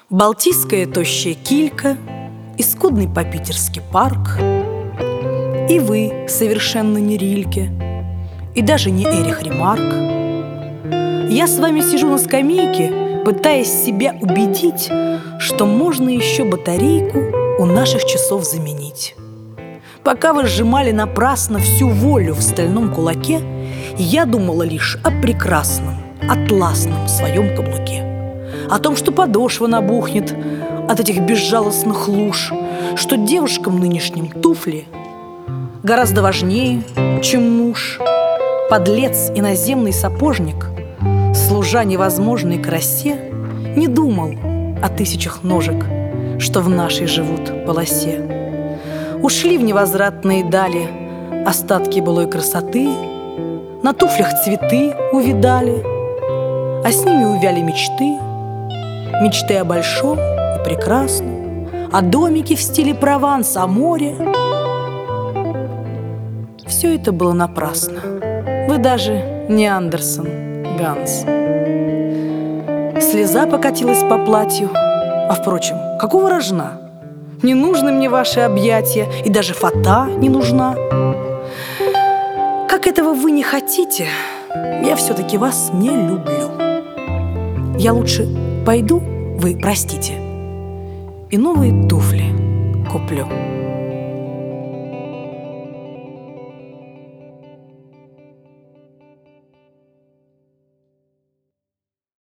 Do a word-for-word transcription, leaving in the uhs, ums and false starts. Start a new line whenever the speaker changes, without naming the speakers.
Балтийская тощая килька и скудный по-питерски парк, и вы совершенно не Рильке, и даже не Эрих Ремарк. Я с вами сижу на скамейке, пытаясь себя убедить, что можно еще батарейку у наших часов заменить. Пока вы сжимали напрасно всю волю в стальном кулаке, я думала лишь о прекрасном, атласном своем каблуке, о том, что подошва набухнет от этих безжалостных луж, что девушкам нынешним туфли гораздо важнее, чем муж. Подлец иноземный сапожник, служа невозможной красе, не думал о тысячах ножек, что в нашей живут полосе. Ушли в невозвратные дали остатки былой красоты, на туфлях цветы увидали, а с ними увяли мечты. Мечты о большом и прекрасном, о домике в стиле Прованс, о море. Все это было напрасно. Вы даже не Андерсон, Ганс. Слеза покатилась по платью. А впрочем, какого рожна? Не нужны мне ваши объятия, и даже фата не нужна. Как этого вы не хотите, я все-таки вас не люблю. Я лучше пойду, вы простите, и новые туфли куплю.